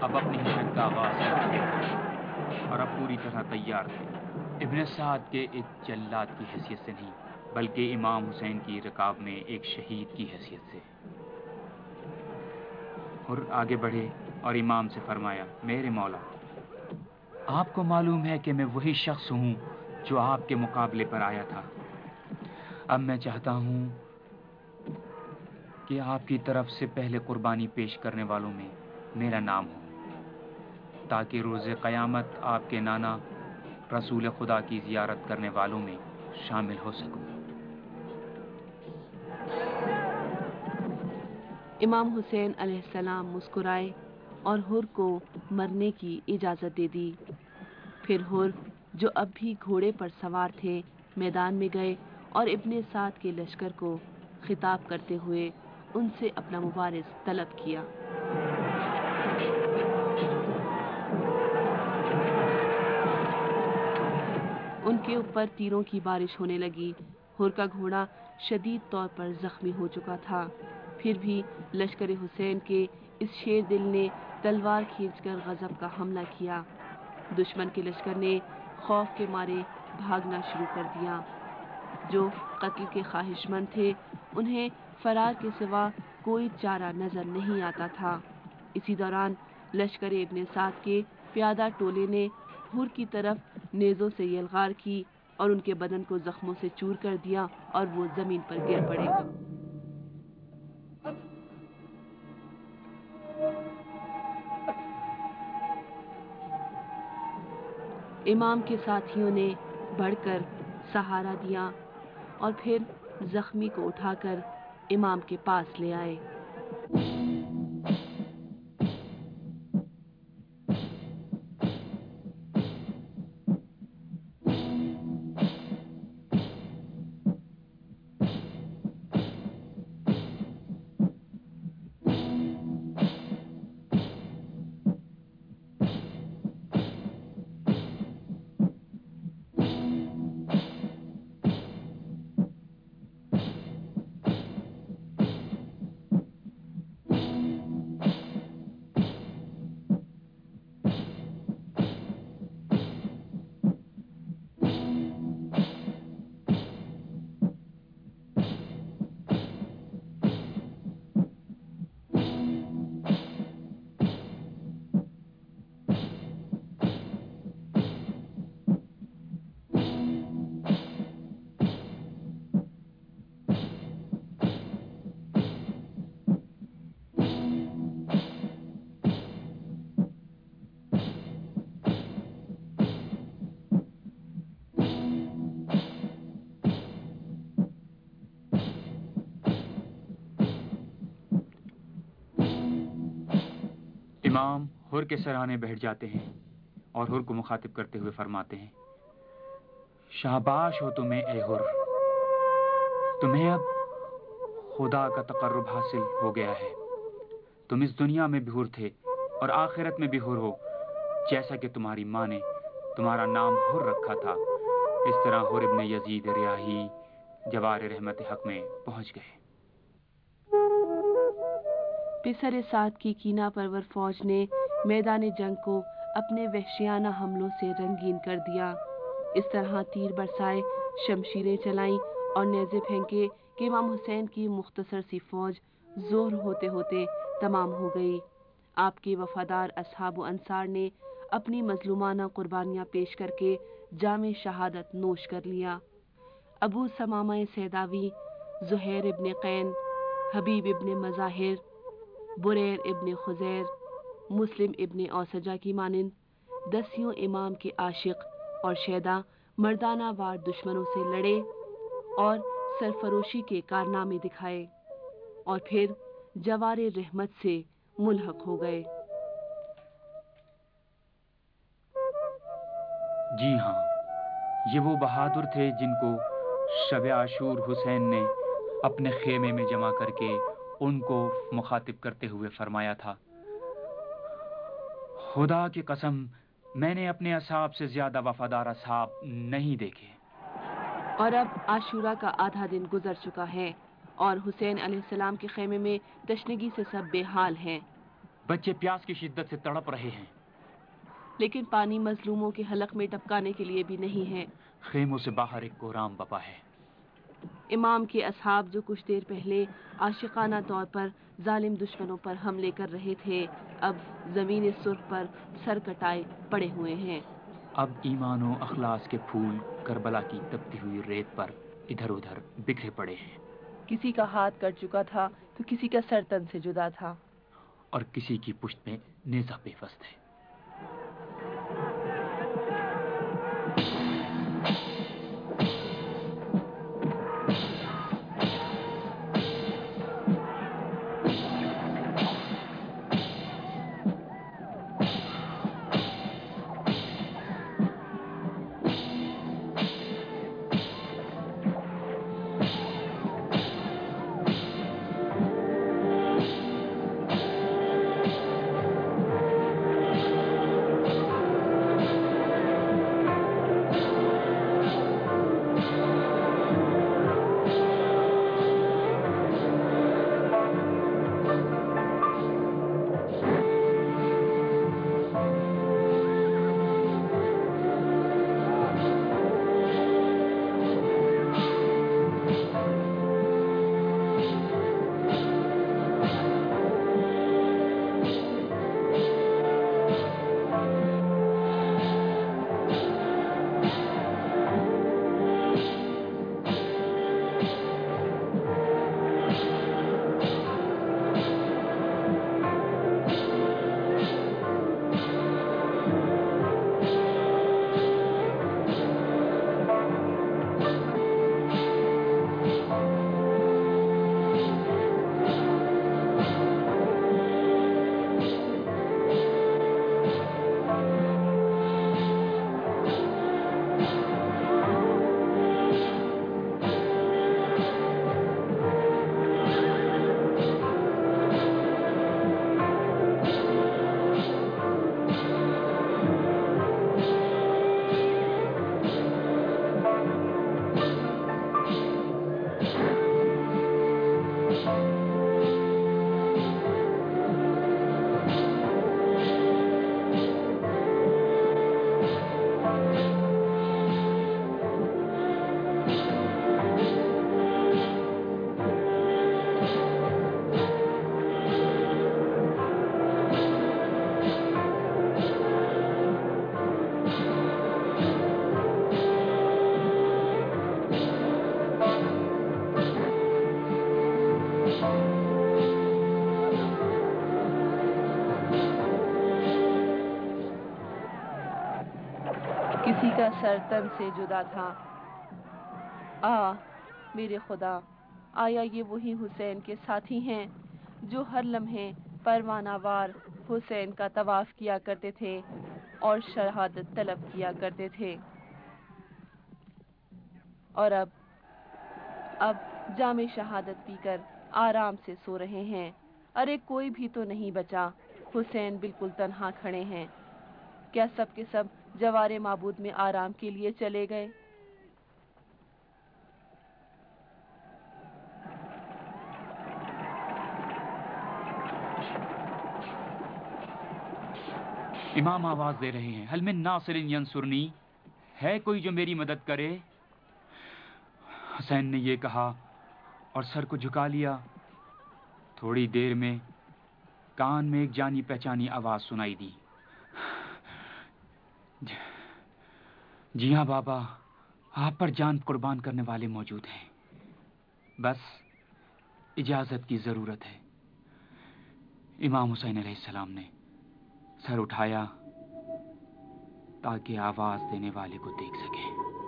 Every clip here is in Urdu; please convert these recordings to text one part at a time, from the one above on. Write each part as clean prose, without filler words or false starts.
اب اپنی حشر کا آغاز کر اور اب پوری طرح تیار تھے، ابن سعد کے ایک جلاد کی حیثیت سے نہیں بلکہ امام حسین کی رکاب میں ایک شہید کی حیثیت سے۔ اور آگے بڑھے اور امام سے فرمایا، میرے مولا، آپ کو معلوم ہے کہ میں وہی شخص ہوں جو آپ کے مقابلے پر آیا تھا۔ اب میں چاہتا ہوں کہ آپ کی طرف سے پہلے قربانی پیش کرنے والوں میں میرا نام ہو، تاکہ روز قیامت آپ کے نانا رسول خدا کی زیارت کرنے والوں میں شامل ہو سکوں۔ امام حسین علیہ السلام مسکرائے اور حر کو مرنے کی اجازت دے دی۔ پھر حر جو اب بھی گھوڑے پر سوار تھے میدان میں گئے اور ابن سعد کے لشکر کو خطاب کرتے ہوئے ان سے اپنا مبارز طلب کیا۔ ان کے اوپر تیروں کی بارش ہونے لگی۔ حر کا گھوڑا شدید طور پر زخمی ہو چکا تھا، پھر بھی لشکر حسین کے اس شیر دل نے تلوار کھینچ کر غضب کا حملہ کیا۔ دشمن کے لشکر نے خوف کے مارے بھاگنا شروع کر دیا۔ جو قتل کے خواہش مند تھے انہیں فرار کے سوا کوئی چارہ نظر نہیں آتا تھا۔ اسی دوران لشکر ابن سعد کے پیادہ ٹولے نے حر کی طرف نیزوں سے یلغار کی اور ان کے بدن کو زخموں سے چور کر دیا اور وہ زمین پر گر پڑے۔ امام کے ساتھیوں نے بڑھ کر سہارا دیا اور پھر زخمی کو اٹھا کر امام کے پاس لے آئے۔ امام حر کے سرانے بیٹھ جاتے ہیں اور حر کو مخاطب کرتے ہوئے فرماتے ہیں، شاباش ہو تمہیں اے حر، تمہیں اب خدا کا تقرب حاصل ہو گیا ہے۔ تم اس دنیا میں بھی حر تھے اور آخرت میں بھی حر ہو، جیسا کہ تمہاری ماں نے تمہارا نام حر رکھا تھا۔ اس طرح حر ابن یزید ریاحی جوار رحمت حق میں پہنچ گئے۔ پسر سعد کی کینہ پرور فوج نے میدان جنگ کو اپنے وحشیانہ حملوں سے رنگین کر دیا۔ اس طرح تیر برسائے، شمشیریں چلائیں اور نیزے پھینکے کہ امام حسین کی مختصر سی فوج زہر ہوتے ہوتے تمام ہو گئی۔ آپ کے وفادار اصحاب و انصار نے اپنی مظلومانہ قربانیاں پیش کر کے جام شہادت نوش کر لیا۔ ابو ثمامہ سیداوی، زہیر ابن قین، حبیب ابن مظاہر، بریر ابن خزیر، مسلم ابن اوسجہ کی مانند دسیوں امام کے عاشق اور شیدا مردانہ وار دشمنوں سے لڑے اور سرفروشی کے کارنامے دکھائے اور پھر جوار رحمت سے ملحق ہو گئے۔ جی ہاں، یہ وہ بہادر تھے جن کو شب عاشور حسین نے اپنے خیمے میں جمع کر کے ان کو مخاطب کرتے ہوئے فرمایا تھا، خدا کی قسم میں نے اپنے اصحاب سے زیادہ وفادار اصحاب نہیں دیکھے۔ اور اب عاشورہ کا آدھا دن گزر چکا ہے اور حسین علیہ السلام کے خیمے میں تشنگی سے سب بے حال ہیں۔ बच्चे प्यास की शिद्दत से तड़प रहे हैं। लेकिन पानी मजलूमों के हलक में टपकाने के लिए भी नहीं है। खेमों से बाहर एक कोहराम बपा है। इमाम के असहाब जो कुछ देर पहले आशिकाना तौर पर जालिम दुश्मनों पर हमले कर रहे थे, अब जमीन सुर्ख पर सर कटाए पड़े हुए हैं। अब ईमान और अखलास के फूल करबला की तपती हुई रेत पर इधर उधर बिखरे पड़े हैं। किसी का हाथ कट चुका था तो किसी का सर तन से जुदा था, और किसी की पुश्त में नेज़ा बेबस है। किसी का सर तन से जुदा था। मेरे खुदा, आया ये वही हुसैन के साथी हैं जो हर लम्हे परवानावार हुसैन का तवाफ किया करते थे और शहादत तलब किया करते थे, और अब जामे शहादत पीकर आराम से सो रहे हैं। अरे कोई भी तो नहीं बचा, हुसैन बिल्कुल तन्हा खड़े हैं। क्या सब के सब जवारे माबूद में आराम के लिए चले गए? इमाम आवाज दे रहे हैं, हल मिन नासिरिन यंसुरनी, है कोई जो मेरी मदद करे? हुसैन ने ये कहा और सर को झुका लिया। थोड़ी देर में कान में एक जानी पहचानी आवाज सुनाई दी, जी हाँ बाबा, आप पर जान कुर्बान करने वाले मौजूद हैं, बस इजाजत की जरूरत है। इमाम हुसैन अलैहिस्सलाम ने सर उठाया ताकि आवाज देने वाले को देख सके।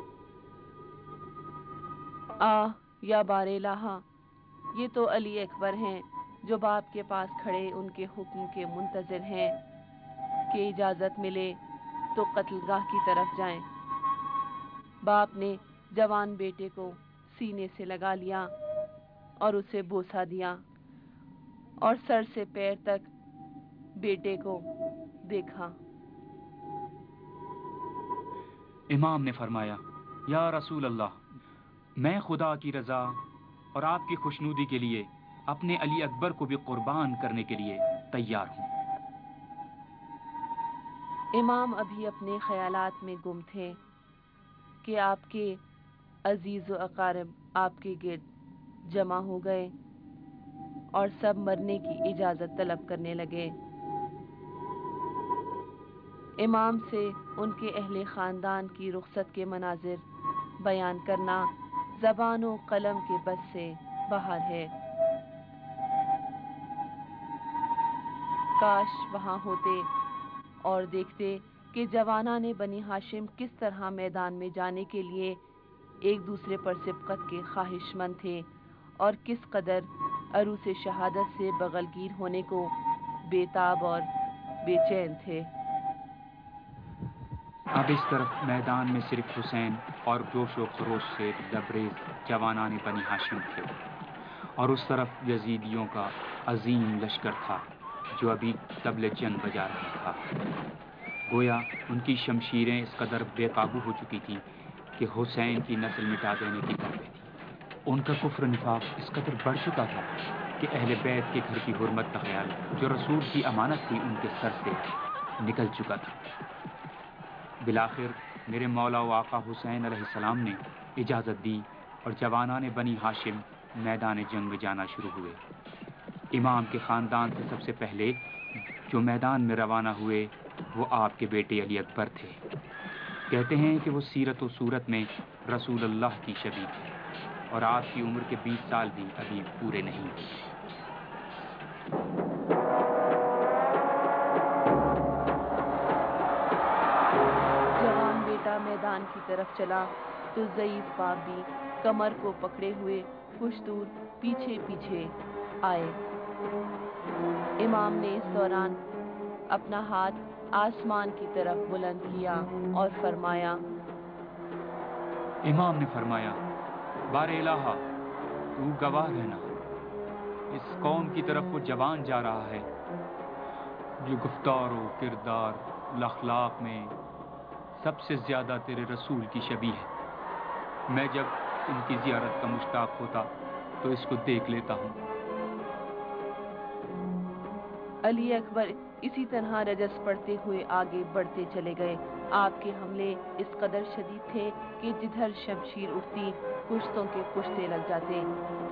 या बारे लाहा, ये तो अली अकबर हैं जो बाप के पास खड़े उनके हुक्म के मुंतजिर हैं कि इजाजत मिले तो कत्लगाह की तरफ जाएं। बाप ने जवान बेटे को सीने से लगा लिया और उसे बोसा दिया और सर से पैर तक बेटे को देखा। इमाम ने फरमाया, या रसूल अल्लाह, मैं खुदा की रजा और आपकी खुशनुदी के लिए अपने अली अकबर को भी कुर्बान करने के लिए तैयार हूं। امام ابھی اپنے خیالات میں گم تھے کہ آپ کے عزیز و اقارب آپ کے گرد جمع ہو گئے اور سب مرنے کی اجازت طلب کرنے لگے۔ امام سے ان کے اہل خاندان کی رخصت کے مناظر بیان کرنا زبان و قلم کے بس سے باہر ہے۔ کاش وہاں ہوتے اور دیکھتے کہ جوانان بنی ہاشم کس طرح میدان میں جانے کے لیے ایک دوسرے پر سبقت کے خواہش مند تھے اور کس قدر عروس شہادت سے بغلگیر ہونے کو بے تاب اور بے چین تھے۔ اب اس طرف میدان میں صرف حسین اور جوش و خروش سے لبریز جوانان بنی ہاشم تھے، اور اس طرف یزیدیوں کا عظیم لشکر تھا جو ابھی طبل جنگ بجا رہا تھا۔ گویا ان کی شمشیریں اس قدر بے قابو ہو چکی تھیں کہ حسین کی نسل مٹا دینے کی طرف تھی۔ ان کا کفر نفاق اس قدر بڑھ چکا تھا کہ اہل بیت کے گھر کی حرمت کا خیال جو رسول کی امانت تھی ان کے سر سے نکل چکا تھا۔ بالآخر میرے مولا و آقا حسین علیہ السلام نے اجازت دی اور جوانان بنی ہاشم میدان جنگ میں جانا شروع ہوئے۔ امام کے خاندان سے سب سے پہلے جو میدان میں روانہ ہوئے وہ آپ کے بیٹے علی اکبر تھے۔ کہتے ہیں کہ وہ سیرت و صورت میں رسول اللہ کی شبیہ تھے اور آپ کی عمر کے 20 سال بھی ابھی پورے نہیں ہوئے۔ جوان بیٹا میدان کی طرف چلا تو ضعیف باپ بھی کمر کو پکڑے ہوئے کچھ دور پیچھے پیچھے آئے۔ امام نے اس دوران اپنا ہاتھ آسمان کی طرف بلند کیا اور فرمایا۔ امام نے فرمایا، بار الہا تو گواہ رہنا، اس قوم کی طرف وہ جوان جا رہا ہے جو گفتار و کردار الاخلاق میں سب سے زیادہ تیرے رسول کی شبیہ ہے۔ میں جب ان کی زیارت کا مشتاق ہوتا تو اس کو دیکھ لیتا ہوں۔ علی اکبر اسی طرح رجس پڑھتے ہوئے آگے بڑھتے چلے گئے۔ آپ کے حملے اس قدر شدید تھے کہ جدھر شمشیر اٹھتی پشتوں کے پشتے لگ جاتے۔